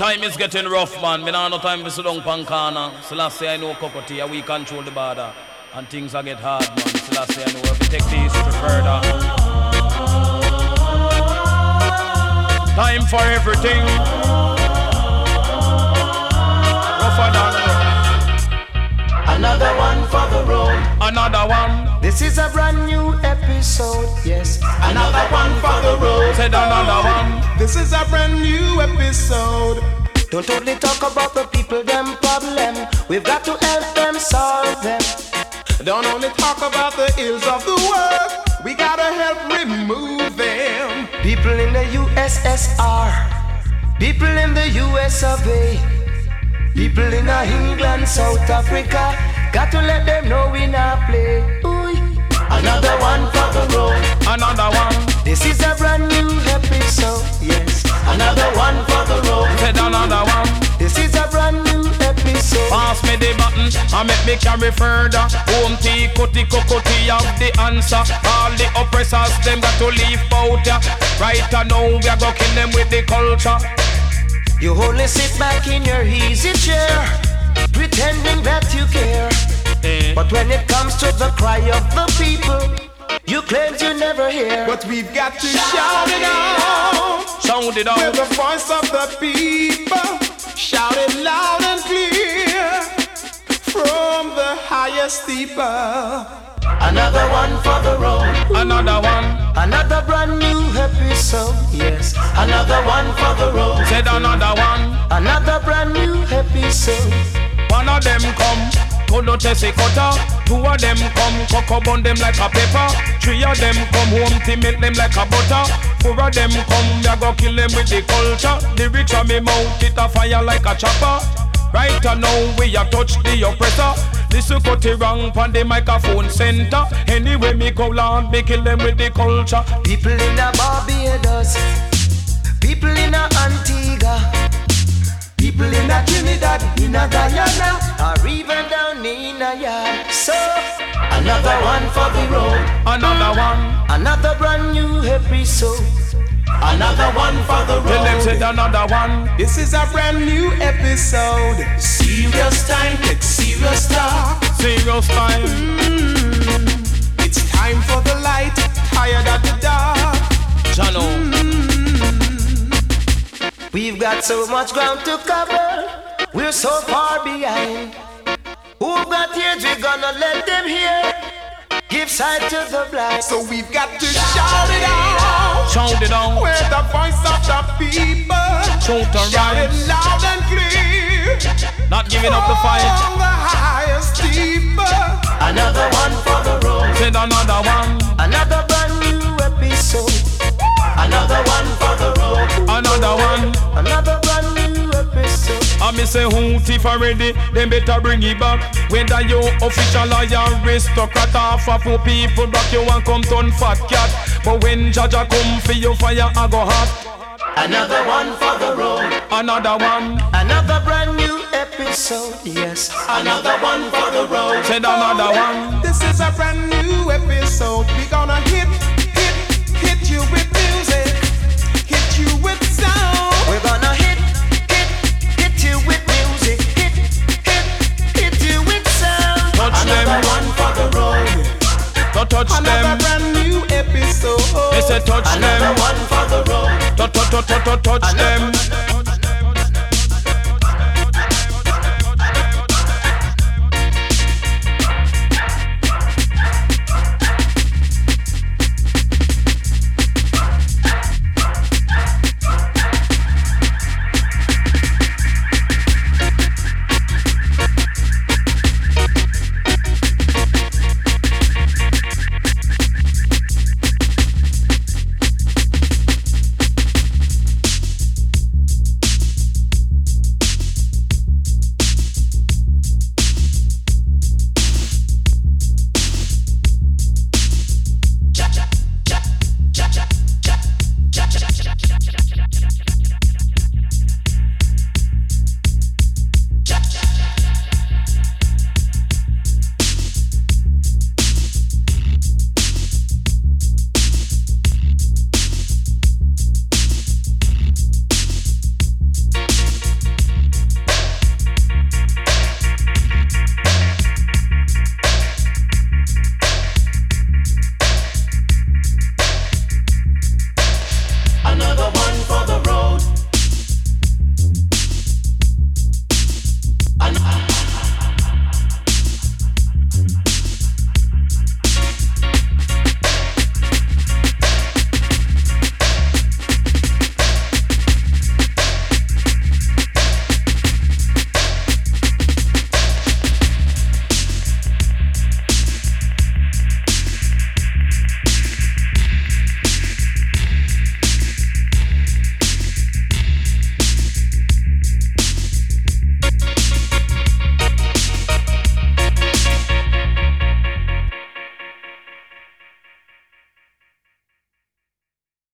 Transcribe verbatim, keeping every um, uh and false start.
Time is getting rough, man. Me nah no time to sit down pankana. Selassie, I know Kokoti, we control the border. And things are get hard, man. Selassie, I know if we take this to further. Time for everything. Rougher than another one for the road. Another one. This is a brand new episode. Yes. Another one for the road. Said another one. This is a brand new episode. Don't only talk about the people, them problem. We've got to help them solve them. Don't only talk about the ills of the world. We gotta help remove them. People in the U S S R, people in the U S of A, people in the England, South Africa. Got to let them know we not play. Ooh. Another one for the road. Another one. This is a brand new episode. Yes. Another one for the road. Said another one. This is a brand new episode. Pass me the button and make me carry further. Home tea, cutty, cocotty have the answer. All the oppressors, them got to leave out ya. Right now we are gonna kill them with the culture. You only sit back in your easy chair, pretending that you care. Eh. But when it comes to the cry of the people, you claim you never hear. But we've got to shout it out. Sound it out. With the voice of the people. Shout it loud and clear from the highest steeple. Another one for the road. Another one. Another brand new episode. Yes. Another one for the road. Said another one. Another brand new episode. One of them come, Kodo Chessy Cutter. Two of them come, Coco bun them like a pepper. Three of them come home to make them like a butter. Four of them come, we a go kill them with the culture. The rich of me mouth, it a fire like a chopper. Right now we a touch the oppressor. This is cut it wrong pon the microphone center. Anyway me go land, me kill them with the culture. People in a Barbados, people in a Antigua, people in a Trinidad, in a Guyana, or even down in a yard. So, another one for the road. Another one. Another brand new episode. Another one for the road. Tell them said another one. This is a brand new episode. Serious time, take serious talk. Serious time. Mm. It's time for the light, tired of the dark. Jano. Mm. We've got so much ground to cover. We're so far behind. Who've got ears, we're gonna let them hear. Give sight to the blind. So we've got to shout it out. Shout it out. With the voice of the people. Shout the Shout it rhymes. loud and clear. Not giving up the fight. On the highest steeple. Another one for the road. Said another one. Another brand new episode. Another one for the road. Another one. Another brand new episode. I me say who thief already, then better bring it back. Whether you official or you aristocrat, half a poor people back you and come turn fat cat. But when Jaja come for your fire, I go hot. Another one for the road. Another one. Another brand new episode. Yes. Another one for the road. Said another one. This is a brand new episode. We gonna hit